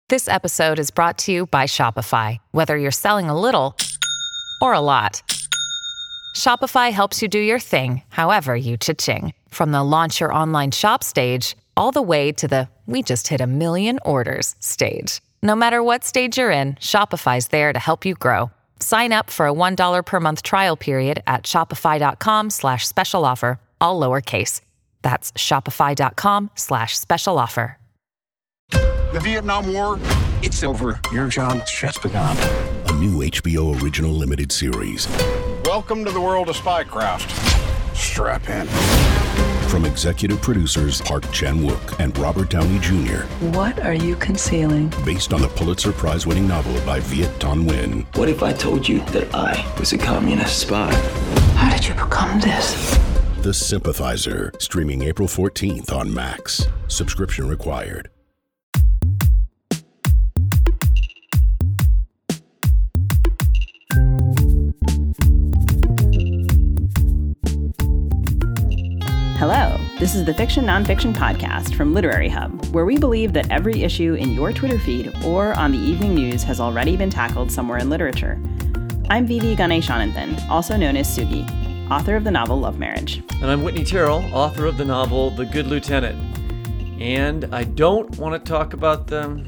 This episode is brought to you by Shopify. Whether you're selling a little or a lot, Shopify helps you do your thing, however you cha-ching. From the launch your online shop stage, all the way to the we just hit 1 million orders stage. No matter what stage you're in, Shopify's there to help you grow. Sign up for a $1 per month trial period at shopify.com/special offer, all lowercase. That's shopify.com/special offer. The Vietnam War, it's over. Your job's just begun. A new HBO original limited series. Welcome to the world of spycraft. Strap in. From executive producers Park Chan-wook and Robert Downey Jr. What are you concealing? Based on the Pulitzer Prize-winning novel by Viet Thanh Nguyen. What if I told you that I was a communist spy? How did you become this? The Sympathizer. Streaming April 14th on Max. Subscription required. Hello, this is the Fiction Nonfiction Podcast from Literary Hub, where we believe that every issue in your Twitter feed or on the evening news has already been tackled somewhere in literature. I'm Vivi Ganeshananthan, also known as Sugi, author of the novel Love Marriage. And I'm Whitney Terrell, author of the novel The Good Lieutenant. And I don't want to talk about them.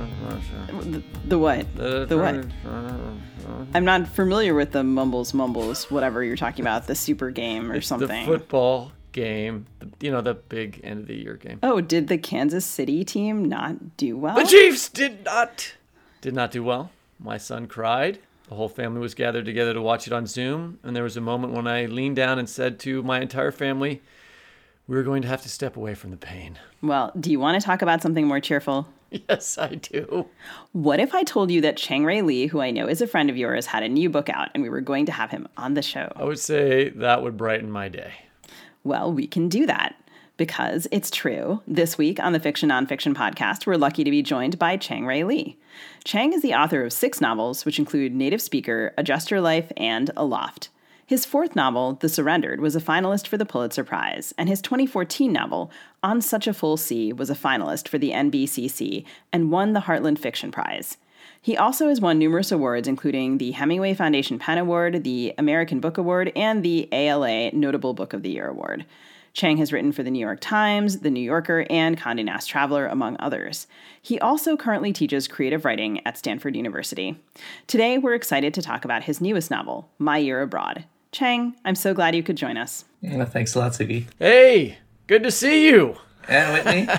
The what? The what? I'm not familiar with the mumbles, whatever you're talking about, the super game or something. The football game, the big end of the year game. Oh, did the Kansas City team not do well? The Chiefs did not do well. My son cried. The whole family was gathered together to watch it on Zoom, and there was a moment when I leaned down and said to my entire family, we're going to have to step away from the pain. Well, do you want to talk about something more cheerful? Yes, I do. What if I told you that Chang-Rae Lee, who I know is a friend of yours, had a new book out and we were going to have him on the show? I would say that would brighten my day. Well, we can do that because it's true. This week on the Fiction Nonfiction Podcast, we're lucky to be joined by Chang-Rae Lee. Chang is the author of 6 novels, which include Native Speaker, Adjust Your Life, and Aloft. His 4th novel, The Surrendered, was a finalist for the Pulitzer Prize, and his 2014 novel, On Such a Full Sea, was a finalist for the NBCC and won the Heartland Fiction Prize. He also has won numerous awards, including the Hemingway Foundation Pen Award, the American Book Award, and the ALA Notable Book of the Year Award. Chang has written for the New York Times, The New Yorker, and Condé Nast Traveler, among others. He also currently teaches creative writing at Stanford University. Today, we're excited to talk about his newest novel, My Year Abroad. Chang, I'm so glad you could join us. Thanks a lot, Sugi. Hey, good to see you. And Whitney.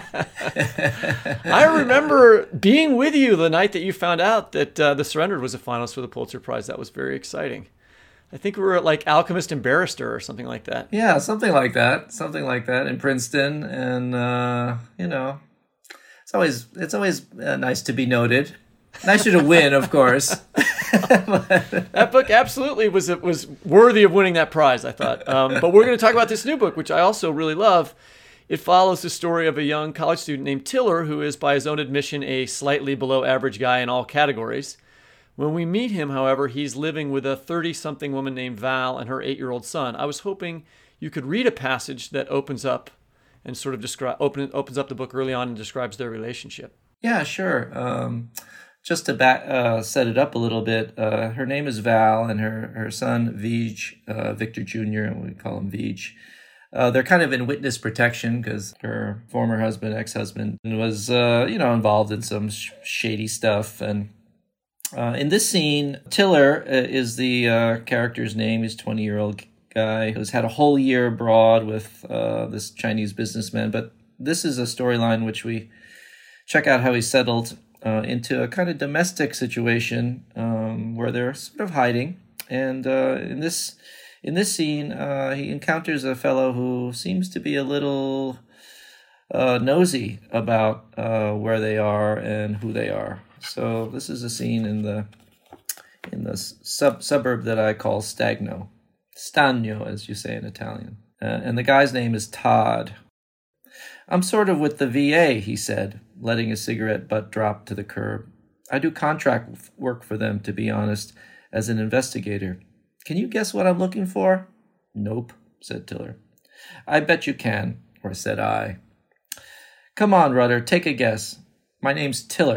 I remember being with you the night that you found out that The Surrendered was a finalist for the Pulitzer Prize. That was very exciting. I think we were at like Alchemist and Barrister or something like that. Yeah, something like that in Princeton. And, it's always nice to be noted. Nicer to win, of course. That book absolutely was worthy of winning that prize, I thought. But we're going to talk about this new book, which I also really love. It follows the story of a young college student named Tiller, who is, by his own admission, a slightly below average guy in all categories. When we meet him, however, he's living with a 30-something woman named Val and her 8-year-old son. I was hoping you could read a passage that opens up and sort of opens up the book early on and describes their relationship. Yeah, sure. Just to set it up a little bit, her name is Val, and her son, Vij, Victor Jr., and we call him Vij. They're kind of in witness protection because her former husband, ex-husband, was, involved in some shady stuff. And in this scene, Tiller is the character's name. He's a 20-year-old guy who's had a whole year abroad with this Chinese businessman. But this is a storyline which we check out how he settled into a kind of domestic situation where they're sort of hiding. And in this scene, he encounters a fellow who seems to be a little nosy about where they are and who they are. So this is a scene in the suburb that I call Stagno, as you say in Italian. And the guy's name is Todd. I'm sort of with the VA, he said, letting his cigarette butt drop to the curb. I do contract work for them, to be honest, as an investigator. Can you guess what I'm looking for? Nope, said Tiller. I bet you can, or said I. Come on, Rudder, take a guess. My name's Tiller.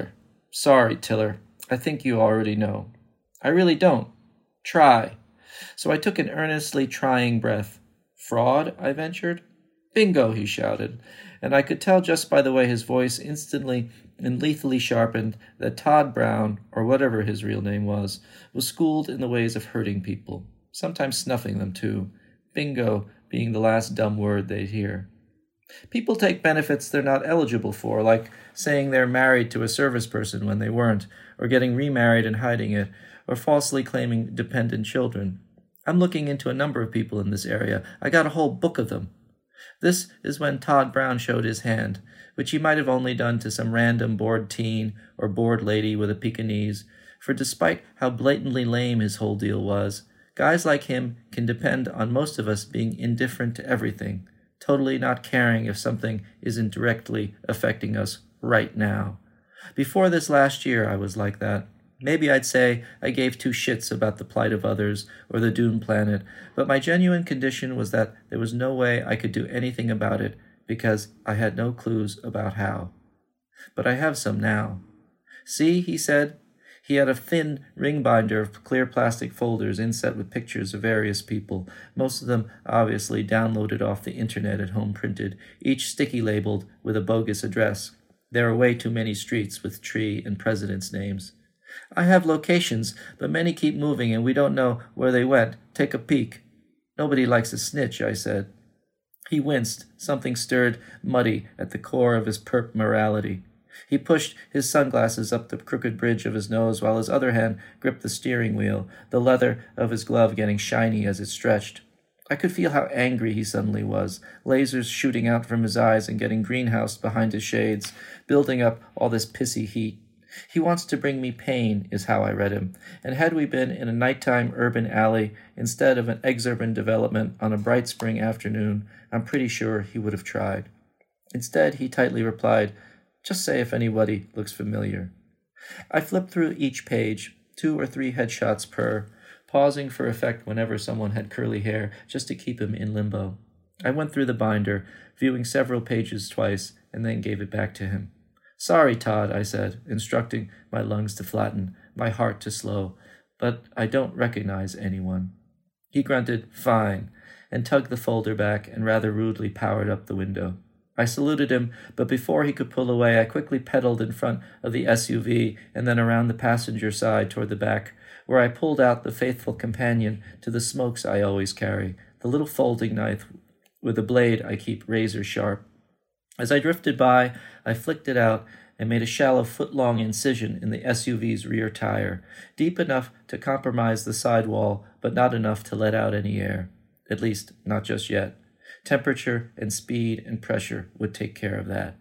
Sorry, Tiller. I think you already know. I really don't. Try. So I took an earnestly trying breath. Fraud, I ventured. Bingo, he shouted, and I could tell just by the way his voice instantly and lethally sharpened that Todd Brown, or whatever his real name was schooled in the ways of hurting people, sometimes snuffing them too, bingo being the last dumb word they'd hear. People take benefits they're not eligible for, like saying they're married to a service person when they weren't, or getting remarried and hiding it, or falsely claiming dependent children. I'm looking into a number of people in this area. I got a whole book of them. This is when Todd Brown showed his hand, which he might have only done to some random bored teen or bored lady with a Pekingese, for despite how blatantly lame his whole deal was, guys like him can depend on most of us being indifferent to everything, totally not caring if something isn't directly affecting us right now. Before this last year, I was like that. Maybe I'd say I gave two shits about the plight of others or the Dune planet, but my genuine condition was that there was no way I could do anything about it because I had no clues about how. But I have some now. See, he said. He had a thin ring binder of clear plastic folders inset with pictures of various people, most of them obviously downloaded off the internet and home printed, each sticky labeled with a bogus address. There are way too many streets with tree and presidents' names. I have locations, but many keep moving and we don't know where they went. Take a peek. Nobody likes a snitch, I said. He winced. Something stirred muddy at the core of his perp morality. He pushed his sunglasses up the crooked bridge of his nose while his other hand gripped the steering wheel, the leather of his glove getting shiny as it stretched. I could feel how angry he suddenly was, lasers shooting out from his eyes and getting greenhoused behind his shades, building up all this pissy heat. He wants to bring me pain, is how I read him, and had we been in a nighttime urban alley instead of an exurban development on a bright spring afternoon, I'm pretty sure he would have tried. Instead, he tightly replied, "Just say if anybody looks familiar." I flipped through each page, 2 or 3 headshots per, pausing for effect whenever someone had curly hair, just to keep him in limbo. I went through the binder, viewing several pages twice, and then gave it back to him. "Sorry, Todd," I said, instructing my lungs to flatten, my heart to slow, "but I don't recognize anyone." He grunted, "Fine," and tugged the folder back and rather rudely powered up the window. I saluted him, but before he could pull away, I quickly pedaled in front of the SUV and then around the passenger side toward the back, where I pulled out the faithful companion to the smokes I always carry, the little folding knife with a blade I keep razor sharp. As I drifted by, I flicked it out and made a shallow foot-long incision in the SUV's rear tire, deep enough to compromise the sidewall, but not enough to let out any air. At least, not just yet. Temperature and speed and pressure would take care of that.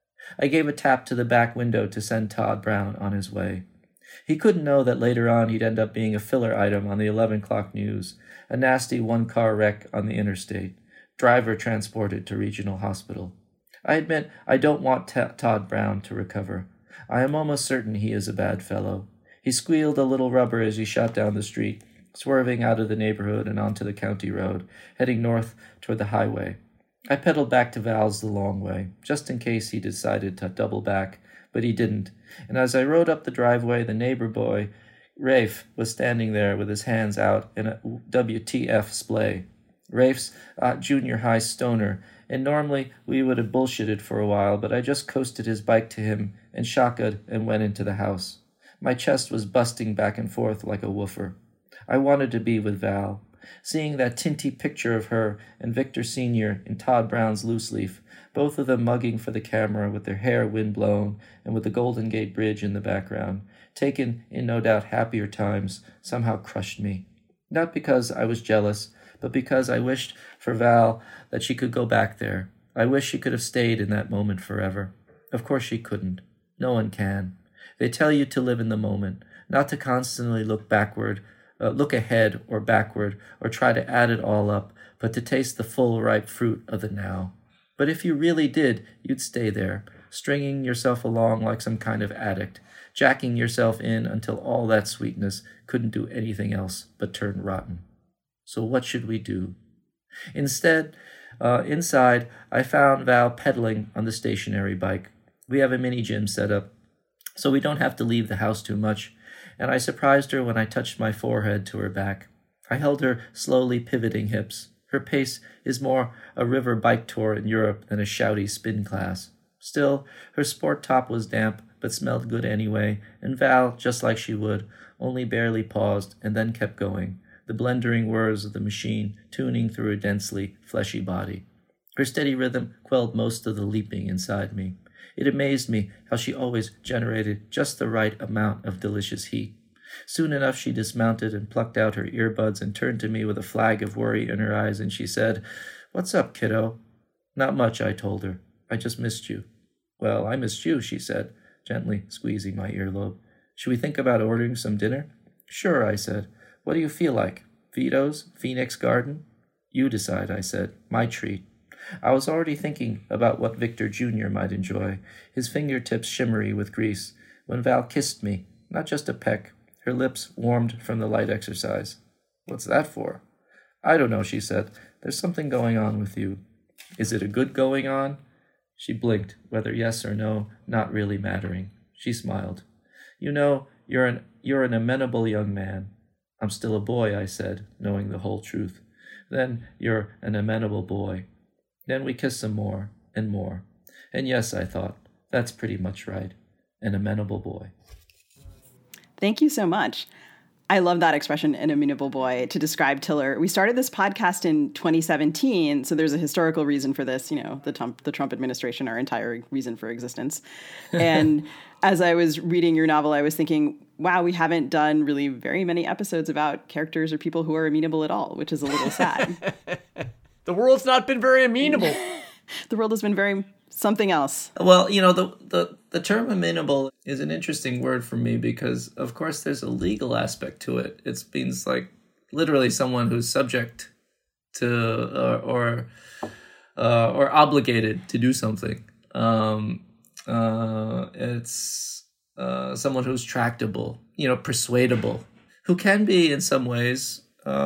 I gave a tap to the back window to send Todd Brown on his way. He couldn't know that later on he'd end up being a filler item on the 11 o'clock news, a nasty one-car wreck on the interstate, driver transported to regional hospital. I admit I don't want Todd Brown to recover. I am almost certain he is a bad fellow. He squealed a little rubber as he shot down the street, swerving out of the neighborhood and onto the county road, heading north toward the highway. I pedaled back to Val's the long way, just in case he decided to double back, but he didn't, and as I rode up the driveway, the neighbor boy, Rafe, was standing there with his hands out in a WTF splay. Rafe's junior high stoner, and normally we would have bullshitted for a while, but I just coasted his bike to him and shotgunned and went into the house. My chest was busting back and forth like a woofer. I wanted to be with Val. Seeing that tinty picture of her and Victor Sr. in Todd Brown's loose leaf, both of them mugging for the camera with their hair wind-blown and with the Golden Gate Bridge in the background, taken in no doubt happier times, somehow crushed me. Not because I was jealous, but because I wished for Val that she could go back there. I wish she could have stayed in that moment forever. Of course she couldn't. No one can. They tell you to live in the moment, not to constantly look backward, look ahead or backward, or try to add it all up, but to taste the full, ripe fruit of the now. But if you really did, you'd stay there, stringing yourself along like some kind of addict, jacking yourself in until all that sweetness couldn't do anything else but turn rotten. So what should we do? Instead, inside, I found Val pedaling on the stationary bike. We have a mini gym set up. so we don't have to leave the house too much, and I surprised her when I touched my forehead to her back. I held her slowly pivoting hips. Her pace is more a river bike tour in Europe than a shouty spin class. Still, her sport top was damp, but smelled good anyway, and Val, just like she would, only barely paused and then kept going, the blundering whirs of the machine tuning through her densely fleshy body. Her steady rhythm quelled most of the leaping inside me. It amazed me how she always generated just the right amount of delicious heat. Soon enough she dismounted and plucked out her earbuds and turned to me with a flag of worry in her eyes, and she said, "What's up, kiddo?" "Not much," I told her. "I just missed you." "Well, I missed you," she said, gently squeezing my earlobe. "Should we think about ordering some dinner?" "Sure," I said. "What do you feel like? Vito's? Phoenix Garden?" "You decide," I said. "My treat." I was already thinking about what Victor Jr. might enjoy, his fingertips shimmery with grease, when Val kissed me, not just a peck. Her lips warmed from the light exercise. "What's that for?" "I don't know," she said. "There's something going on with you." "Is it a good going on?" She blinked, whether yes or no not really mattering. She smiled. "You know, you're an amenable young man." "I'm still a boy," I said, knowing the whole truth. "Then you're an amenable boy." Then we kissed some more and more. And yes, I thought, that's pretty much right. An amenable boy. Thank you so much. I love that expression, an amenable boy, to describe Tiller. We started this podcast in 2017, so there's a historical reason for this, you know, the Trump administration, our entire reason for existence. And as I was reading your novel, I was thinking, wow, we haven't done really very many episodes about characters or people who are amenable at all, which is a little sad. The world's not been very amenable. The world has been very something else. Well, you know, the term amenable is an interesting word for me because, of course, there's a legal aspect to it. It means like literally someone who's subject to or obligated to do something. It's someone who's tractable, you know, persuadable, who can be in some ways,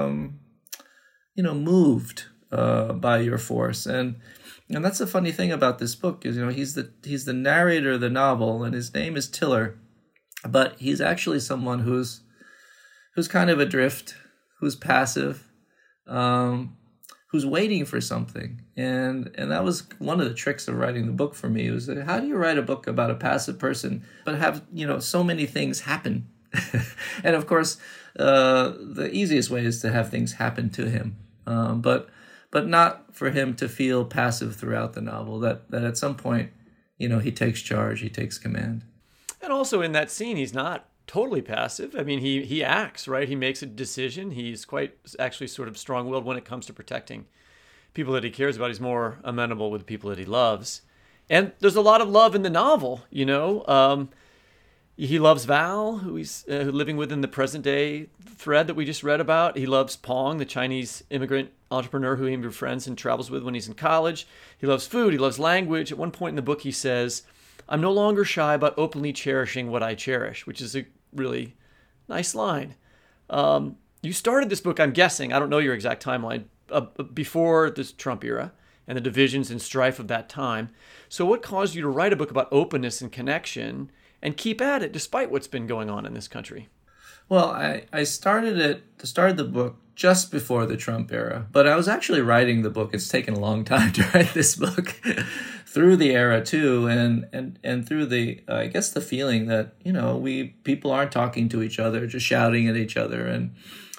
moved by your force. And that's the funny thing about this book is, you know, he's the narrator of the novel, and his name is Tiller, but he's actually someone who's kind of adrift, who's passive, who's waiting for something. And that was one of the tricks of writing the book for me. It was how do you write a book about a passive person but have, you know, so many things happen? And of course, the easiest way is to have things happen to him. But not for him to feel passive throughout the novel, that at some point, you know, he takes charge, he takes command. And also in that scene, he's not totally passive. I mean, he acts, right? He makes a decision. He's quite actually sort of strong-willed when it comes to protecting people that he cares about. He's more amenable with the people that he loves. And there's a lot of love in the novel, you know. He loves Val, who he's living with in the present-day thread that we just read about. He loves Pong, the Chinese immigrant entrepreneur who he befriends and travels with when he's in college. He loves food. He loves language. At one point in the book, he says, "I'm no longer shy about openly cherishing what I cherish," which is a really nice line. You started this book, I'm guessing, I don't know your exact timeline, before this Trump era and the divisions and strife of that time. So what caused you to write a book about openness and connection and keep at it despite what's been going on in this country? Well, I started the book just before the Trump era, but I was actually writing the book. It's taken a long time to write this book through the era too, and through the I guess the feeling that, you know, people aren't talking to each other, just shouting at each other, and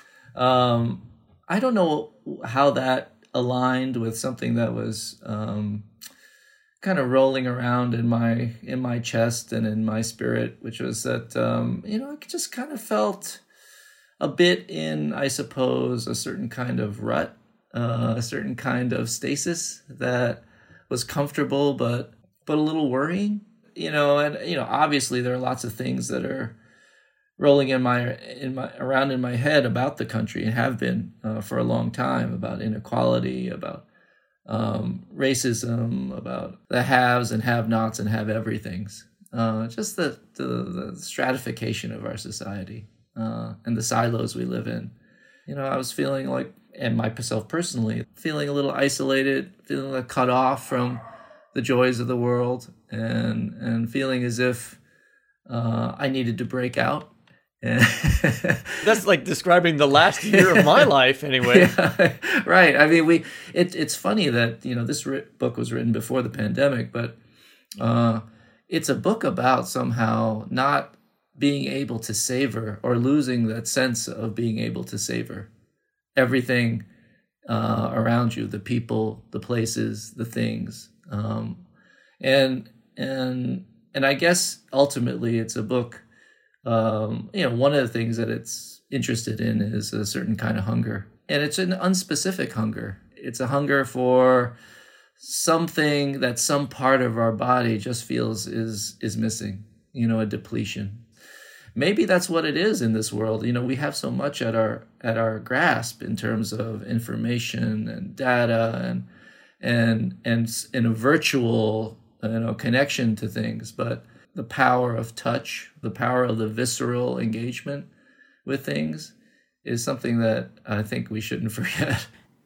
I don't know how that aligned with something that was kind of rolling around in my chest and in my spirit, which was that, I just kind of felt a bit in, I suppose, a certain kind of rut, a certain kind of stasis that was comfortable, but a little worrying, you know. And, you know, obviously there are lots of things that are rolling around in my head about the country and have been for a long time, about inequality, about racism, about the haves and have-nots and have-everythings. Just the stratification of our society and the silos we live in. You know, I was feeling like, and myself personally, feeling a little isolated, feeling like cut off from the joys of the world, and feeling as if I needed to break out. That's like describing the last year of my life anyway. Yeah, right. I mean, it's funny that, this book was written before the pandemic, but it's a book about somehow not being able to savor or losing that sense of being able to savor everything around you, the people, the places, the things. And I guess ultimately it's a book, one of the things that it's interested in is a certain kind of hunger. And it's an unspecific hunger. It's a hunger for something that some part of our body just feels is missing, a depletion. Maybe that's what it is in this world. We have so much at our grasp in terms of information and data and a virtual connection to things, but the power of touch, the power of the visceral engagement with things is something that I think we shouldn't forget.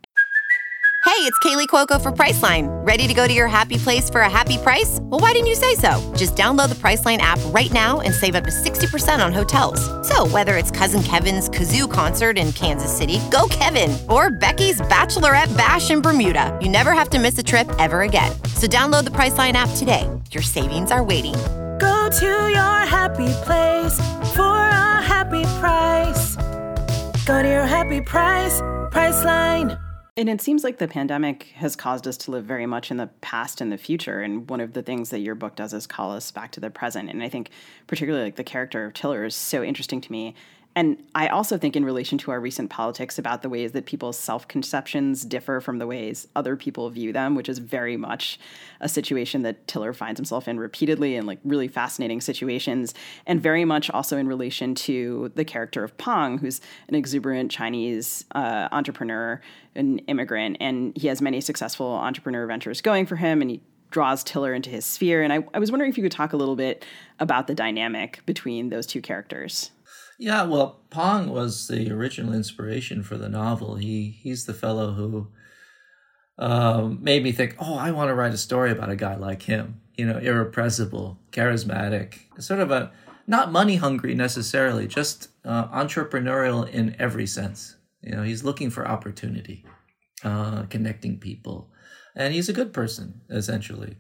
Hey, it's Kaylee Cuoco for Priceline. Ready to go to your happy place for a happy price? Well, why didn't you say so? Just download the Priceline app right now and save up to 60% on hotels. So whether it's Cousin Kevin's Kazoo Concert in Kansas City, go Kevin, or Becky's Bachelorette Bash in Bermuda, you never have to miss a trip ever again. So download the Priceline app today. Your savings are waiting. Go to your happy place for a happy price. Go to your happy price, Priceline. And it seems like the pandemic has caused us to live very much in the past and the future. And one of the things that your book does is call us back to the present. And I think particularly the character of Tiller is so interesting to me. And I also think in relation to our recent politics about the ways that people's self-conceptions differ from the ways other people view them, which is very much a situation that Tiller finds himself in repeatedly in really fascinating situations, and very much also in relation to the character of Pang, who's an exuberant Chinese entrepreneur, an immigrant, and he has many successful entrepreneur ventures going for him, and he draws Tiller into his sphere. And I was wondering if you could talk a little bit about the dynamic between those two characters. Yeah, well, Pang was the original inspiration for the novel. He's the fellow who made me think, I want to write a story about a guy like him, irrepressible, charismatic, sort of a, not money hungry necessarily, just entrepreneurial in every sense. He's looking for opportunity, connecting people, and he's a good person, essentially.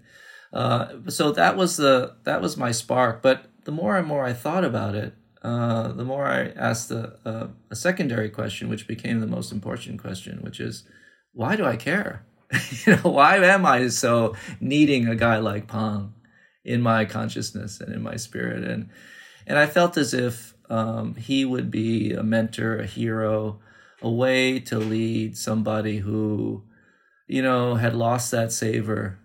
So that was my spark. But the more and more I thought about it, the more I asked a secondary question, which became the most important question, which is, why do I care? Why am I so needing a guy like Pang in my consciousness and in my spirit? And I felt as if he would be a mentor, a hero, a way to lead somebody who, had lost that savor,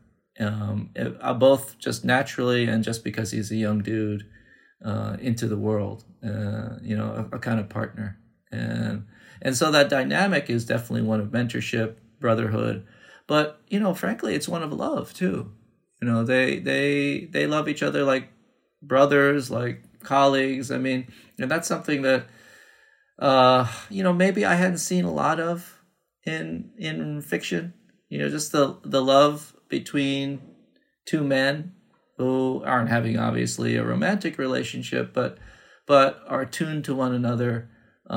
both just naturally and just because he's a young dude, into the world, a kind of partner. And so that dynamic is definitely one of mentorship, brotherhood, but, frankly, it's one of love too. They love each other like brothers, like colleagues. I mean, and that's something that, maybe I hadn't seen a lot of in fiction, just the love between two men who aren't having obviously a romantic relationship, but are tuned to one another,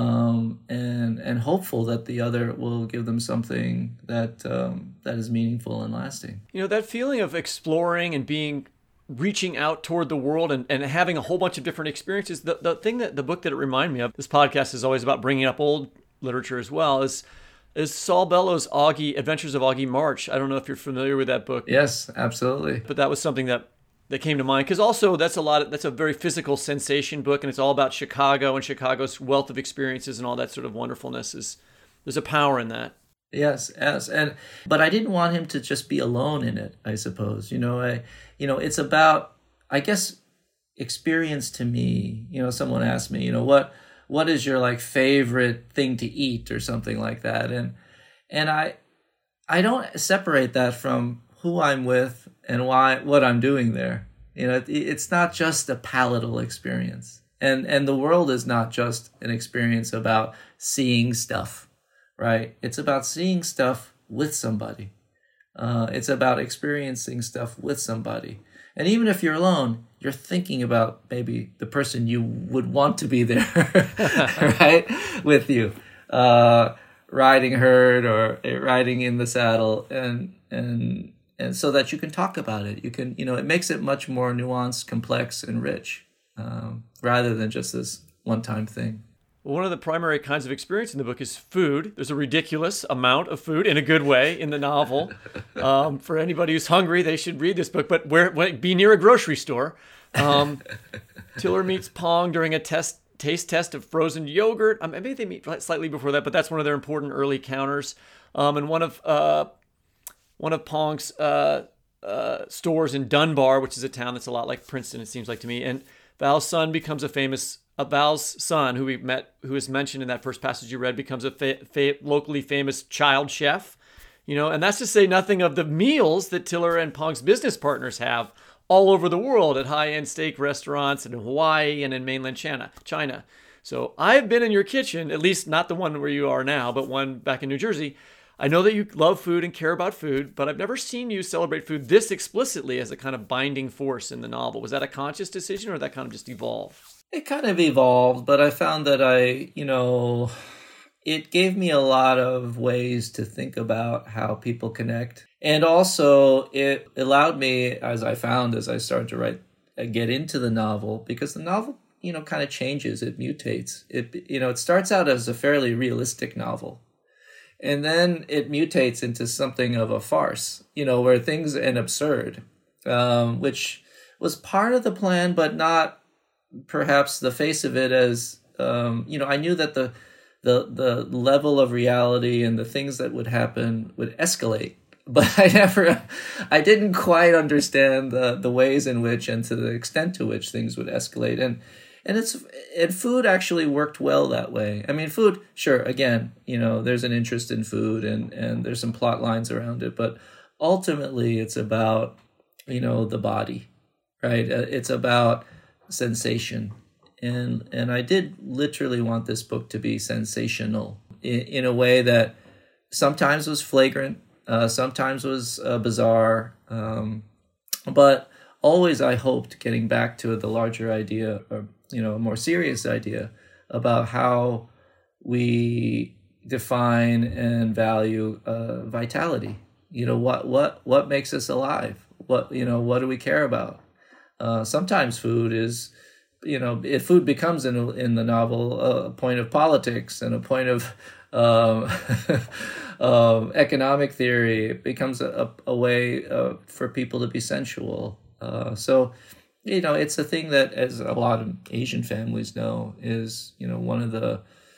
and hopeful that the other will give them something that is meaningful and lasting. That feeling of exploring and reaching out toward the world and having a whole bunch of different experiences. The thing that the book that it reminded me of, this podcast is always about bringing up old literature as well, is Saul Bellows' Adventures of Augie March. I don't know if you're familiar with that book. Yes, absolutely. But that was something that came to mind, because also that's a very physical sensation book, and it's all about Chicago and Chicago's wealth of experiences and all that sort of wonderfulness. There's a power in that. Yes, but I didn't want him to just be alone in it, I suppose. It's about, I guess, experience to me. Someone asked me, what is your favorite thing to eat or something like that, and I don't separate that from who I'm with and what I'm doing there. It's not just a palatal experience, and the world is not just an experience about seeing stuff, right? It's about seeing stuff with somebody. It's about experiencing stuff with somebody, and even if you're alone, you're thinking about maybe the person you would want to be there, right, with you, riding herd or riding in the saddle, and so that you can talk about it. You can, it makes it much more nuanced, complex, and rich, rather than just this one-time thing. Well, one of the primary kinds of experience in the book is food. There's a ridiculous amount of food, in a good way, in the novel. For anybody who's hungry, they should read this book, but be near a grocery store. Tiller meets Pong during a taste test of frozen yogurt. Maybe they meet slightly before that, but that's one of their important early encounters. And one of Pong's stores in Dunbar, which is a town that's a lot like Princeton, it seems like to me. And Val's son, who is mentioned in that first passage you read, becomes a locally famous child chef. And that's to say nothing of the meals that Tiller and Pong's business partners have all over the world at high-end steak restaurants and in Hawaii and in mainland China. So I've been in your kitchen, at least not the one where you are now, but one back in New Jersey. I know that you love food and care about food, but I've never seen you celebrate food this explicitly as a kind of binding force in the novel. Was that a conscious decision, or did that kind of just evolve? It kind of evolved, but I found that it gave me a lot of ways to think about how people connect. And also it allowed me, as I started to get into the novel, because the novel, kind of changes, it mutates. It starts out as a fairly realistic novel. And then it mutates into something of a farce, where things are absurd, which was part of the plan, but not perhaps the face of it as, I knew that the level of reality and the things that would happen would escalate. But I didn't quite understand the ways in which and to the extent to which things would escalate. And food actually worked well that way. I mean, food, sure, again, there's an interest in food and there's some plot lines around it, but ultimately it's about, the body, right? It's about sensation. And I did literally want this book to be sensational in a way that sometimes was flagrant, sometimes was bizarre, but always I hoped getting back to the larger idea, or a more serious idea about how we define and value vitality. What makes us alive? What do we care about? Sometimes food is, food becomes in the novel a point of politics and a point of economic theory. It becomes a way for people to be sensual. So it's a thing that, as a lot of Asian families know, is, one of the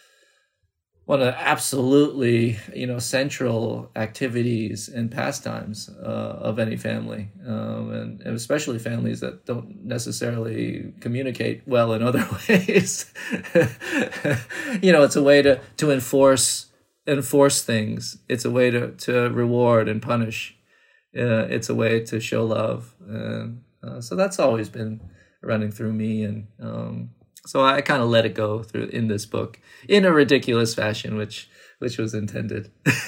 absolutely, central activities and pastimes of any family, and especially families that don't necessarily communicate well in other ways. It's a way to enforce things. It's a way to reward and punish. It's a way to show love. So that's always been running through me, and so I kind of let it go through in this book in a ridiculous fashion, which was intended.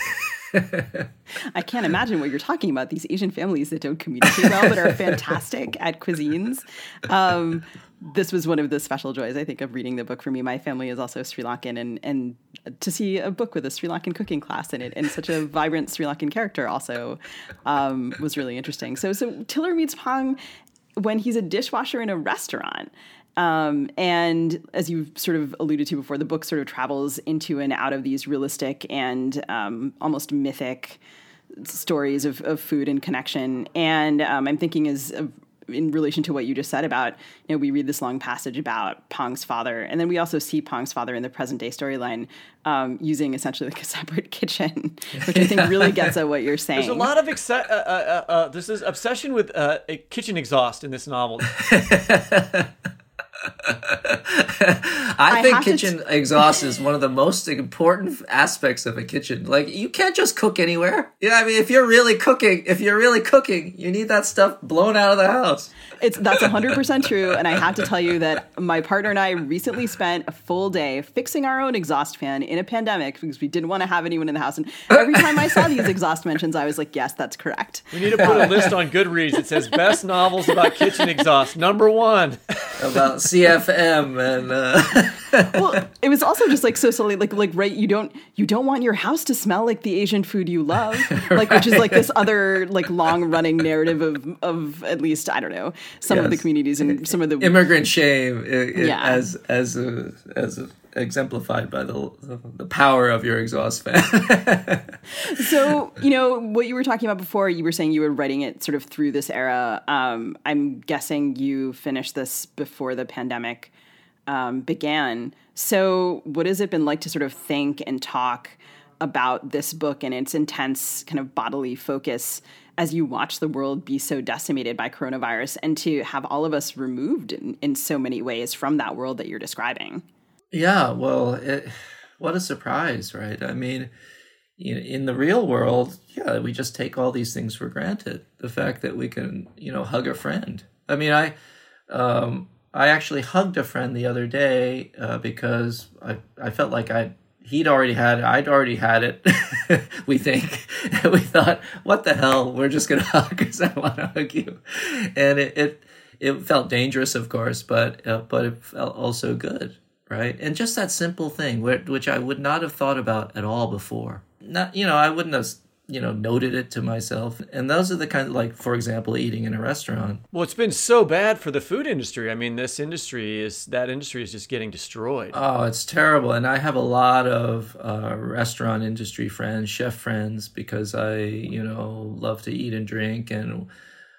I can't imagine what you're talking about. These Asian families that don't communicate well but are fantastic at cuisines. This was one of the special joys, I think, of reading the book for me. My family is also Sri Lankan, and to see a book with a Sri Lankan cooking class in it and such a vibrant Sri Lankan character also was really interesting. So Tiller meets Pong when he's a dishwasher in a restaurant. And as you sort of alluded to before, the book sort of travels into and out of these realistic and almost mythic stories of food and connection. And I'm thinking in relation to what you just said about, we read this long passage about Pong's father, and then we also see Pong's father in the present day storyline using essentially like a separate kitchen, which I think really gets at what you're saying. There's a lot of this is obsession with a kitchen exhaust in this novel. I think kitchen exhaust is one of the most important aspects of a kitchen. Like, you can't just cook anywhere. Yeah, I mean, if you're really cooking, you need that stuff blown out of the house. That's 100% true. And I have to tell you that my partner and I recently spent a full day fixing our own exhaust fan in a pandemic because we didn't want to have anyone in the house. And every time I saw these exhaust mentions, I was like, yes, that's correct. We need to put a list on Goodreads that says best novels about kitchen exhaust. Number 1. About CFM and well, it was also just like so silly, like right, you don't want your house to smell like the Asian food you love, like, which is like this other like long running narrative of at least, I don't know, some of the communities and some of the immigrant shame as exemplified by the power of your exhaust fan. So, what you were talking about before, you were saying you were writing it sort of through this era. I'm guessing you finished this before the pandemic began. So what has it been like to sort of think and talk about this book and its intense kind of bodily focus as you watch the world be so decimated by coronavirus and to have all of us removed in so many ways from that world that you're describing? Yeah, well, what a surprise, right? I mean, in the real world, we just take all these things for granted. The fact that we can, hug a friend. I mean, I actually hugged a friend the other day because I felt like I'd already had it, we think. And we thought, what the hell? We're just going to hug because I want to hug you. And it felt dangerous, of course, but it felt also good. Right. And just that simple thing, which I would not have thought about at all before. I wouldn't have, noted it to myself. And those are the kind of, like, for example, eating in a restaurant. Well, it's been so bad for the food industry. I mean, that industry is just getting destroyed. Oh, it's terrible. And I have a lot of restaurant industry friends, chef friends, because I, love to eat and drink, and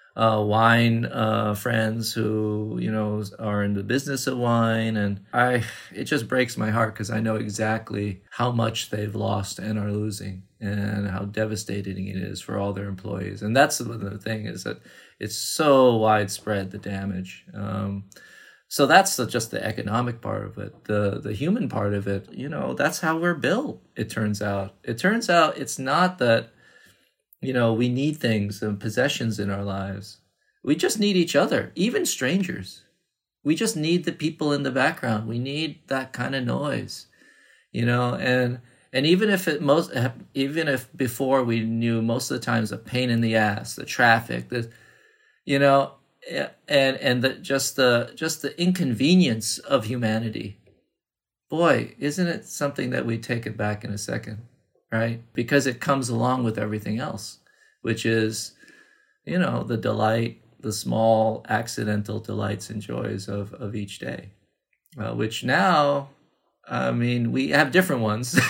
wine friends who are in the business of wine, and it just breaks my heart because I know exactly how much they've lost and are losing, and how devastating it is for all their employees. And that's the thing, is that it's so widespread, the damage. So that's just the economic part of it. The human part of it, that's how we're built. It turns out it's not that we need things and possessions in our lives. We just need each other, even strangers. We just need the people in the background. We need that kind of noise, and even if before we knew most of the times the pain in the ass, the traffic, just the inconvenience of humanity. Boy, isn't it something that we take it back in a second? Right? Because it comes along with everything else, which is, the delight, the small accidental delights and joys of each day, which now, I mean, we have different ones,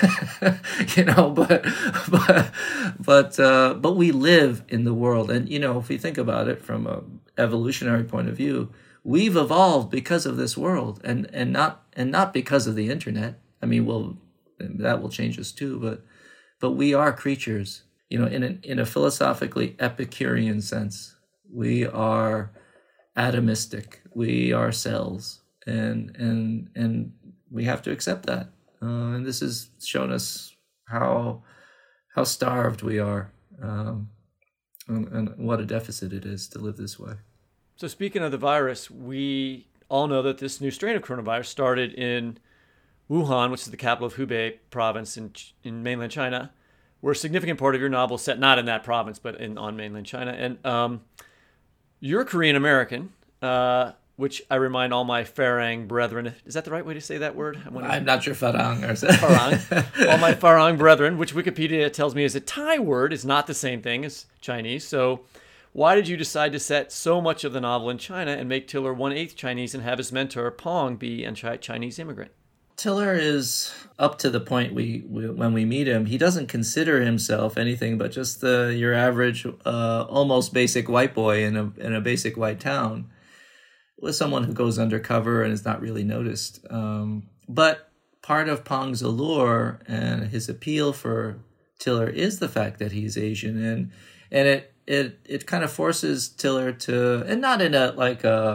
but we live in the world. And, if we think about it from an evolutionary point of view, we've evolved because of this world and not because of the internet. I mean, that will change us too, but we are creatures, in a philosophically Epicurean sense. We are atomistic. We are cells, and we have to accept that. And this has shown us how starved we are, and what a deficit it is to live this way. So speaking of the virus, we all know that this new strain of coronavirus started in Wuhan, which is the capital of Hubei province in mainland China, where a significant part of your novel is set not in that province, but on mainland China. And you're Korean American, which I remind all my Farang brethren. Is that the right way to say that word? I'm not sure Farang. Farang. All my Farang brethren, which Wikipedia tells me is a Thai word, is not the same thing as Chinese. So why did you decide to set so much of the novel in China and make Tiller 1/8 Chinese and have his mentor Pong be a Chinese immigrant? Tiller is, up to the point when we meet him, he doesn't consider himself anything but just your average, almost basic white boy in a basic white town, with someone who goes undercover and is not really noticed. But part of Pong's allure and his appeal for Tiller is the fact that he's Asian, and it kind of forces Tiller to, and not in a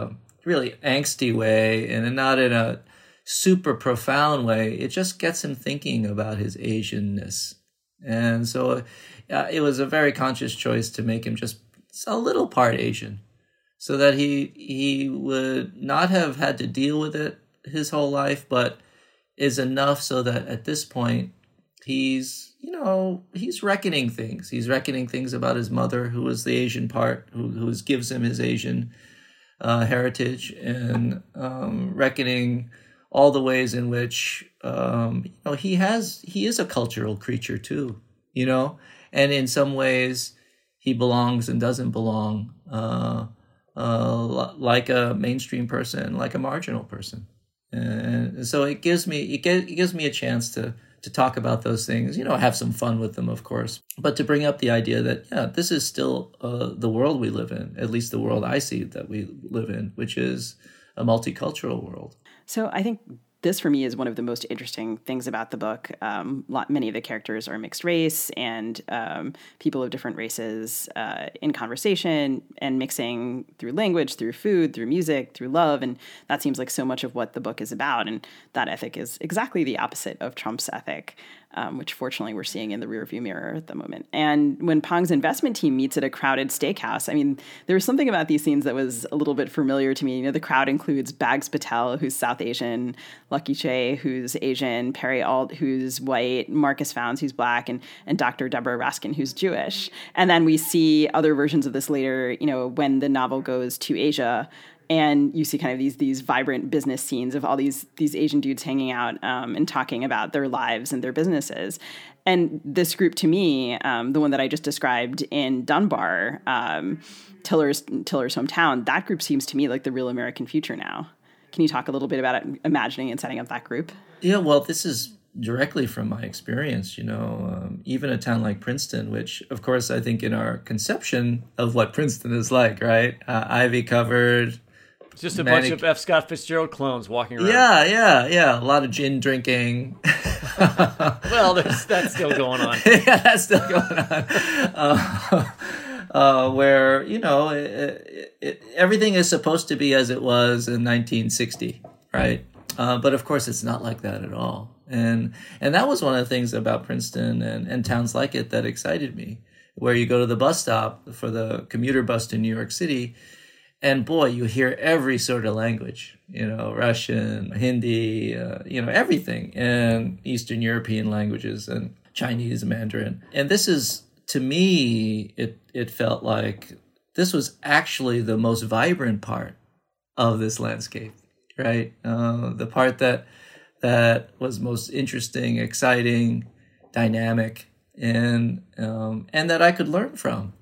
really angsty way and not in a super profound way. It just gets him thinking about his Asianness. And so it was a very conscious choice to make him just a little part Asian, so that he would not have had to deal with it his whole life, but is enough so that at this point he's reckoning things. He's reckoning things about his mother, who was the Asian part, who gives him his Asian heritage, and reckoning all the ways in which he is a cultural creature too, and in some ways he belongs and doesn't belong, like a mainstream person, like a marginal person. And so it gives me a chance to talk about those things, have some fun with them, of course, but to bring up the idea that, this is still the world we live in, at least the world I see that we live in, which is a multicultural world. So I think this, for me, is one of the most interesting things about the book. Many of the characters are mixed race and people of different races in conversation and mixing through language, through food, through music, through love. And that seems like so much of what the book is about. And that ethic is exactly the opposite of Trump's ethic, which fortunately we're seeing in the rearview mirror at the moment. And when Pong's investment team meets at a crowded steakhouse, I mean, there was something about these scenes that was a little bit familiar to me. The crowd includes Bags Patel, who's South Asian, Lucky Che, who's Asian, Perry Alt, who's white, Marcus Founds, who's black, and Dr. Deborah Raskin, who's Jewish. And then we see other versions of this later, when the novel goes to Asia. And you see kind of these vibrant business scenes of all these Asian dudes hanging out and talking about their lives and their businesses. And this group, to me, the one that I just described in Dunbar, Tiller's hometown, that group seems to me like the real American future now. Can you talk a little bit about imagining and setting up that group? Yeah, well, this is directly from my experience, even a town like Princeton, which, of course, I think in our conception of what Princeton is like, right? Ivy covered. It's just a bunch of F. Scott Fitzgerald clones walking around. Yeah. A lot of gin drinking. Well, that's still going on. Yeah, that's still going on. Where, everything is supposed to be as it was in 1960, right? But of course, it's not like that at all. And that was one of the things about Princeton and towns like it that excited me, where you go to the bus stop for the commuter bus to New York City, and boy, you hear every sort of language, Russian, Hindi, everything, and Eastern European languages and Chinese, Mandarin. And this is, to me, it felt like this was actually the most vibrant part of this landscape, right? The part that was most interesting, exciting, dynamic, and that I could learn from,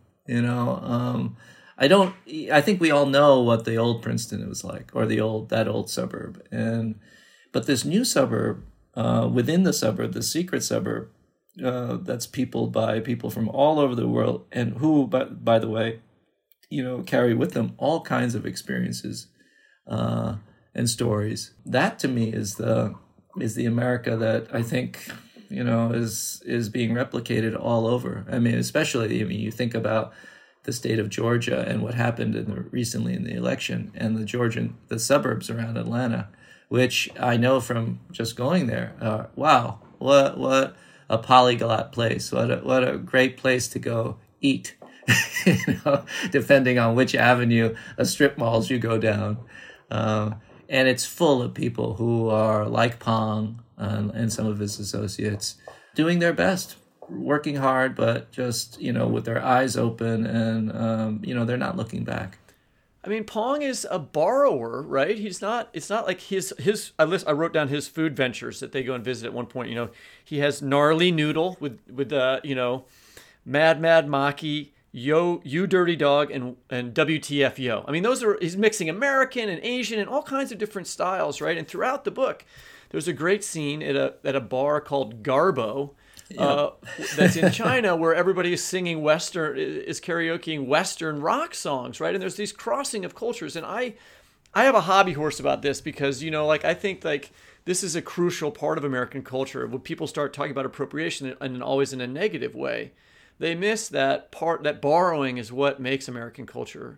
I think we all know what the old Princeton was like, or that old suburb. But this new suburb, within the suburb, the secret suburb, that's peopled by people from all over the world, and who, by the way, carry with them all kinds of experiences and stories. That to me is the America that I think is being replicated all over. I mean, especially you think about the state of Georgia and what happened recently in the election, and the suburbs around Atlanta, which I know from just going there. Wow, what a polyglot place! What a great place to go eat. Depending on which avenue of strip malls you go down, and it's full of people who are like Pong and some of his associates, doing their best, working hard, but just, with their eyes open, and, they're not looking back. I mean, Pong is a borrower, right? It's not like I wrote down his food ventures that they go and visit at one point. He has Gnarly Noodle with Mad Maki, You Dirty Dog, and WTF Yo. I mean, he's mixing American and Asian and all kinds of different styles, right? And throughout the book, there's a great scene at a bar called Garbo, that's in China, where everybody is singing karaokeing Western rock songs, right? And there's these crossing of cultures. And I have a hobby horse about this because, I think this is a crucial part of American culture. When people start talking about appropriation, and always in a negative way, they miss that part, that borrowing is what makes American culture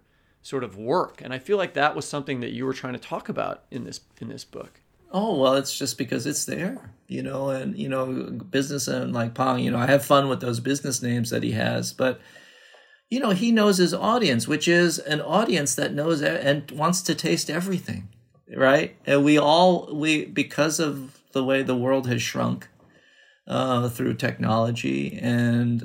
sort of work. And I feel like that was something that you were trying to talk about in this book. Oh, well, it's just because it's there, and, business and like Pong, I have fun with those business names that he has, but, he knows his audience, which is an audience that knows and wants to taste everything, right? And we because of the way the world has shrunk through technology and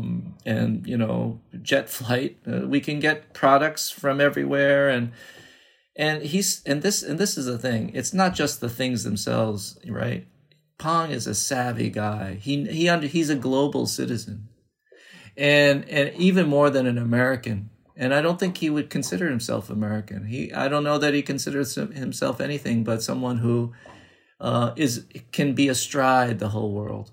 jet flight, we can get products from everywhere, and this is the thing. It's not just the things themselves, right? Pong is a savvy guy. He's a global citizen, and even more than an American. And I don't think he would consider himself American. I don't know that he considers himself anything but someone who can be astride the whole world.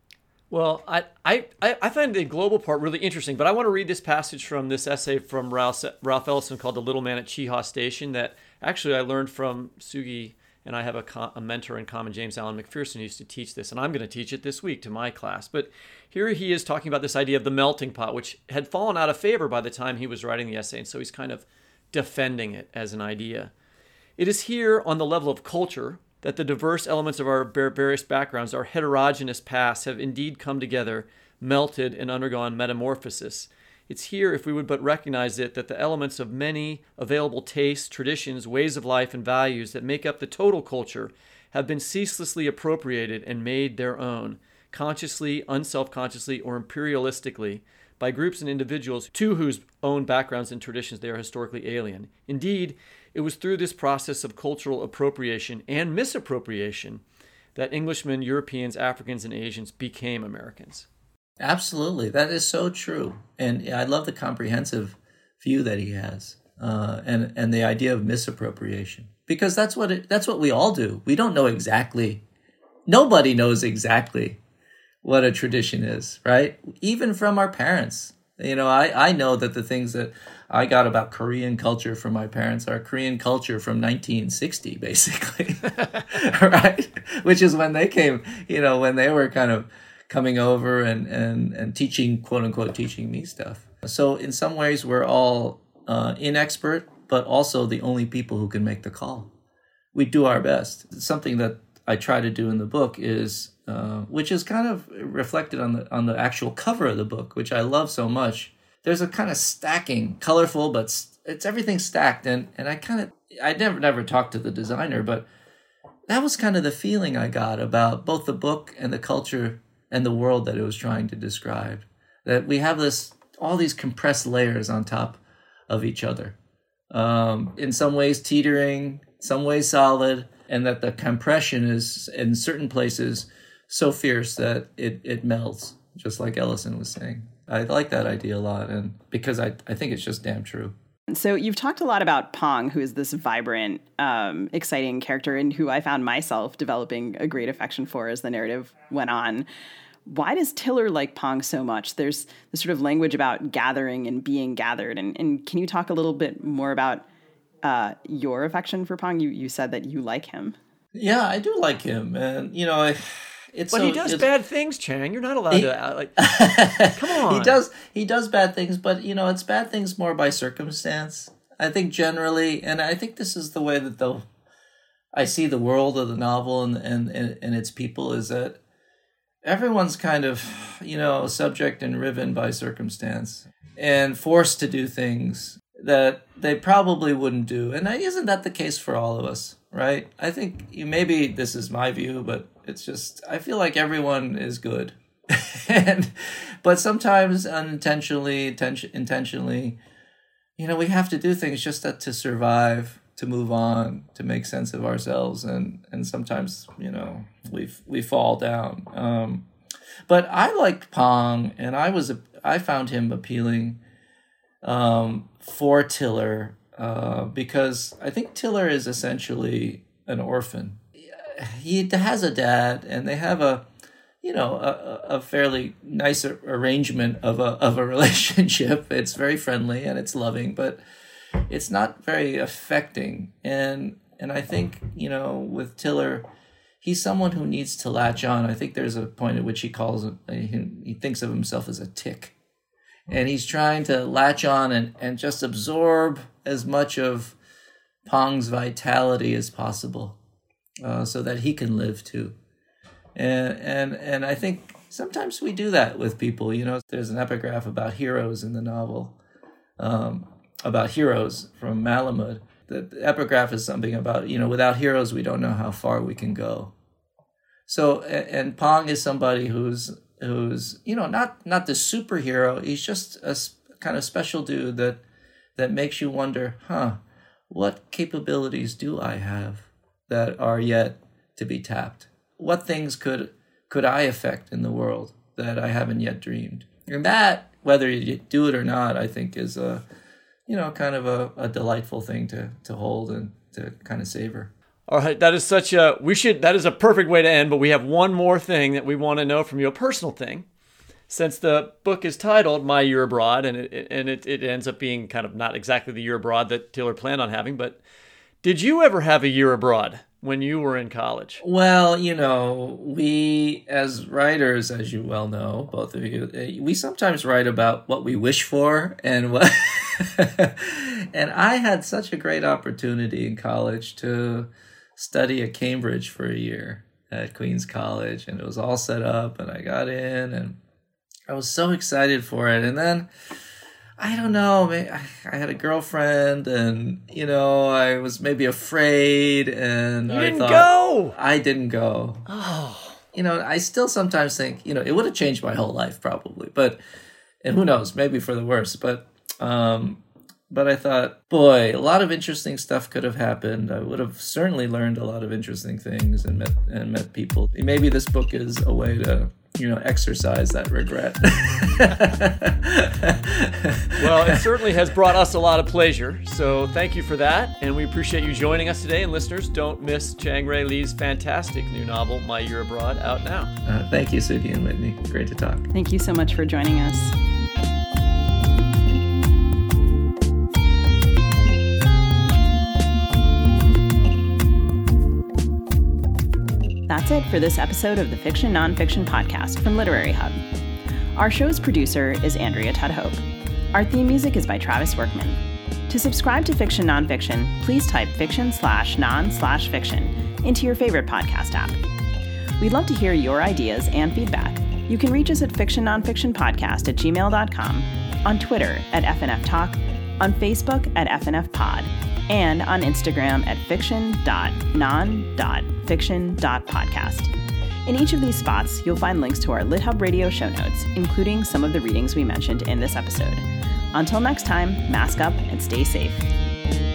Well, I find the global part really interesting, but I want to read this passage from this essay from Ralph Ellison called The Little Man at Chehaw Station that actually I learned from Sugi, and I have a mentor in common, James Allen McPherson, who used to teach this, and I'm going to teach it this week to my class. But here he is talking about this idea of the melting pot, which had fallen out of favor by the time he was writing the essay, and so he's kind of defending it as an idea. It is here on the level of culture that the diverse elements of our various backgrounds, our heterogeneous pasts, have indeed come together, melted, and undergone metamorphosis. It's here, if we would but recognize it, that the elements of many available tastes, traditions, ways of life, and values that make up the total culture have been ceaselessly appropriated and made their own, consciously, unselfconsciously, or imperialistically, by groups and individuals to whose own backgrounds and traditions they are historically alien. Indeed, it was through this process of cultural appropriation and misappropriation that Englishmen, Europeans, Africans, and Asians became Americans. Absolutely. That is so true. And I love the comprehensive view that he has, and the idea of misappropriation, because that's what we all do. We don't know exactly. Nobody knows exactly what a tradition is, right? Even from our parents. I know that the things that I got about Korean culture from my parents are Korean culture from 1960, basically, right? Which is when they came, when they were kind of coming over and teaching, quote unquote, teaching me stuff. So in some ways, we're all inexpert, but also the only people who can make the call. We do our best. Something that I try to do in the book is, which is kind of reflected on the actual cover of the book, which I love so much. There's a kind of stacking, colorful, but it's everything stacked. And I never talked to the designer, but that was kind of the feeling I got about both the book and the culture and the world that it was trying to describe. That we have all these compressed layers on top of each other. In some ways teetering, some ways solid, and that the compression is in certain places so fierce that it melts, just like Ellison was saying. I like that idea a lot, and because I think it's just damn true. So you've talked a lot about Pong, who is this vibrant, exciting character, and who I found myself developing a great affection for as the narrative went on. Why does Tiller like Pong so much? There's this sort of language about gathering and being gathered. And can you talk a little bit more about your affection for Pong? You said that you like him. Yeah, I do like him. And, But he does bad things, Chang. You're not allowed to come on. He does bad things, but it's bad things more by circumstance. I think generally, and I think this is the way that I see the world of the novel and its people, is that everyone's kind of subject and riven by circumstance and forced to do things that they probably wouldn't do. And isn't that the case for all of us, right? I think maybe this is my view, but it's just, I feel like everyone is good. But sometimes unintentionally, intentionally, we have to do things just to survive, to move on, to make sense of ourselves. And sometimes, we fall down. But I liked Pong, and I found him appealing for Tiller, because I think Tiller is essentially an orphan. He has a dad, and they have a fairly nice arrangement of a relationship. It's very friendly and it's loving, but it's not very affecting. And I think, with Tiller, he's someone who needs to latch on. I think there's a point at which he thinks of himself as a tick. And he's trying to latch on and just absorb as much of Pong's vitality as possible, so that he can live too. And I think sometimes we do that with people. You know, there's an epigraph about heroes in the novel, about heroes from Malamud. The epigraph is something about, you know, without heroes, we don't know how far we can go. So, and Pong is somebody who's you know, not the superhero. He's just a kind of special dude that makes you wonder, what capabilities do I have that are yet to be tapped? What things could I affect in the world that I haven't yet dreamed? And that, whether you do it or not, I think is a, you know, kind of a delightful thing to hold and to kind of savor. All right, that is that is a perfect way to end, but we have one more thing that we want to know from you, a personal thing. Since the book is titled My Year Abroad, and it ends up being kind of not exactly the year abroad that Tiller planned on having, but did you ever have a year abroad when you were in college? Well, you know, we as writers, as you well know, both of you, we sometimes write about what we wish for and what. And I had such a great opportunity in college to study at Cambridge for a year at Queen's College, and it was all set up, and I got in, and I was so excited for it. And then, I don't know, I had a girlfriend, and, you know, I was maybe afraid, and I didn't go. Oh. You know, I still sometimes think, you know, it would have changed my whole life probably, and who knows, maybe for the worse, but I thought, boy, a lot of interesting stuff could have happened. I would have certainly learned a lot of interesting things and met people. Maybe this book is a way to, you know, exercise that regret. Well, it certainly has brought us a lot of pleasure. So thank you for that. And we appreciate you joining us today. And listeners, don't miss Chang-Rae Lee's fantastic new novel, My Year Abroad, out now. Thank you, Suki and Whitney. Great to talk. Thank you so much for joining us. That's it for this episode of the Fiction Nonfiction Podcast from Literary Hub. Our show's producer is Andrea Tudhope. Our theme music is by Travis Workman. To subscribe to Fiction Nonfiction, please type fiction/non/fiction into your favorite podcast app. We'd love to hear your ideas and feedback. You can reach us at fictionnonfictionpodcast@gmail.com, on Twitter at FNF Talk, on Facebook at FNF Pod, and on Instagram at fiction.non.fiction.podcast. In each of these spots, you'll find links to our LitHub Radio show notes, including some of the readings we mentioned in this episode. Until next time, mask up and stay safe.